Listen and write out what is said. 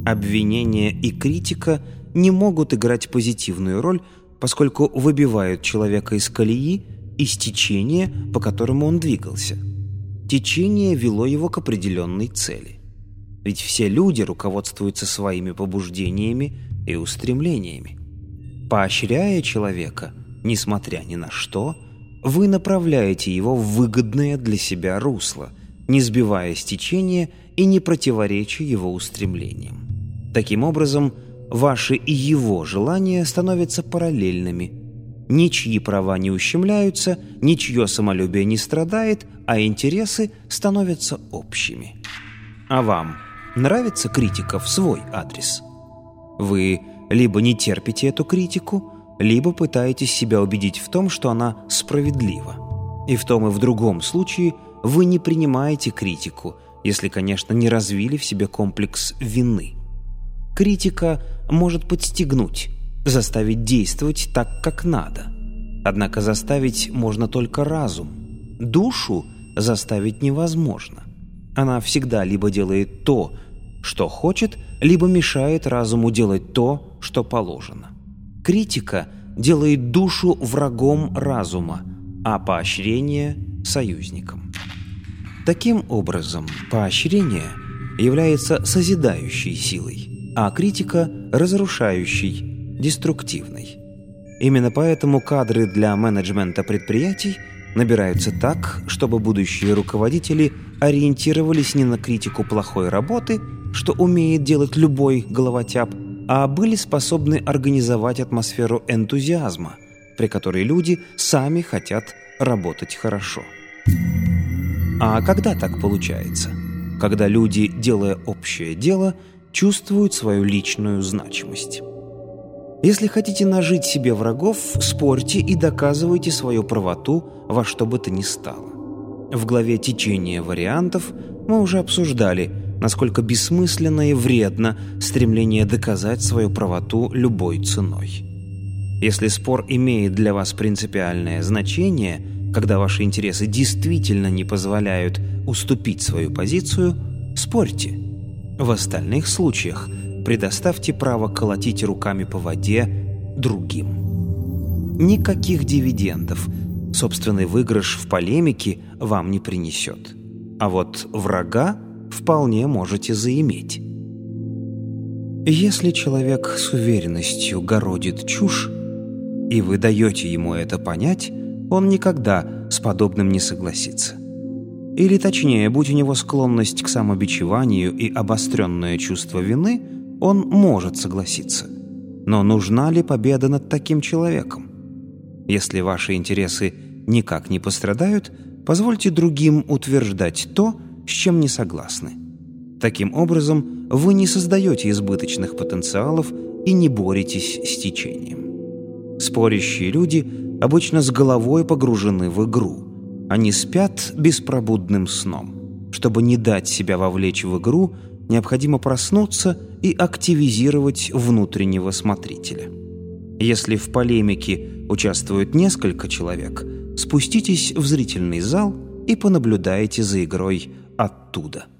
Обвинение и критика не могут играть позитивную роль, поскольку выбивают человека из колеи, из течения, по которому он двигался. Течение вело его к определенной цели. Ведь все люди руководствуются своими побуждениями и устремлениями. Поощряя человека, несмотря ни на что, вы направляете его в выгодное для себя русло, не сбивая с течения и не противореча его устремлениям. Таким образом, ваши и его желания становятся параллельными. Ничьи права не ущемляются, ничье самолюбие не страдает, а интересы становятся общими. А вам нравится критика в свой адрес? Вы либо не терпите эту критику, либо пытаетесь себя убедить в том, что она справедлива. И в том и в другом случае вы не принимаете критику, если, конечно, не развили в себе комплекс вины. Критика может подстегнуть, заставить действовать так, как надо. Однако заставить можно только разум. Душу заставить невозможно. Она всегда либо делает то, что хочет, либо мешает разуму делать то, что положено. Критика делает душу врагом разума, а поощрение – союзником. Таким образом, поощрение является созидающей силой, а критика – разрушающей, деструктивной. Именно поэтому кадры для менеджмента предприятий набираются так, чтобы будущие руководители ориентировались не на критику плохой работы, что умеет делать любой головотяп, а были способны организовать атмосферу энтузиазма, при которой люди сами хотят работать хорошо. А когда так получается? Когда люди, делая общее дело, чувствуют свою личную значимость. Если хотите нажить себе врагов, спорьте и доказывайте свою правоту во что бы то ни стало. В главе «Течение вариантов» мы уже обсуждали, насколько бессмысленно и вредно стремление доказать свою правоту любой ценой. Если спор имеет для вас принципиальное значение, когда ваши интересы действительно не позволяют уступить свою позицию, спорьте. В остальных случаях предоставьте право колотить руками по воде другим. Никаких дивидендов собственный выигрыш в полемике вам не принесет. А вот врага вполне можете заиметь. Если человек с уверенностью городит чушь, и вы даете ему это понять, он никогда с подобным не согласится. Или точнее, будь у него склонность к самобичеванию и обостренное чувство вины, он может согласиться. Но нужна ли победа над таким человеком? Если ваши интересы никак не пострадают, позвольте другим утверждать то, с чем не согласны. Таким образом, вы не создаете избыточных потенциалов и не боретесь с течением. Спорящие люди обычно с головой погружены в игру. Они спят беспробудным сном. Чтобы не дать себя вовлечь в игру, необходимо проснуться и активизировать внутреннего смотрителя. Если в полемике участвует несколько человек, спуститесь в зрительный зал и понаблюдайте за игрой оттуда.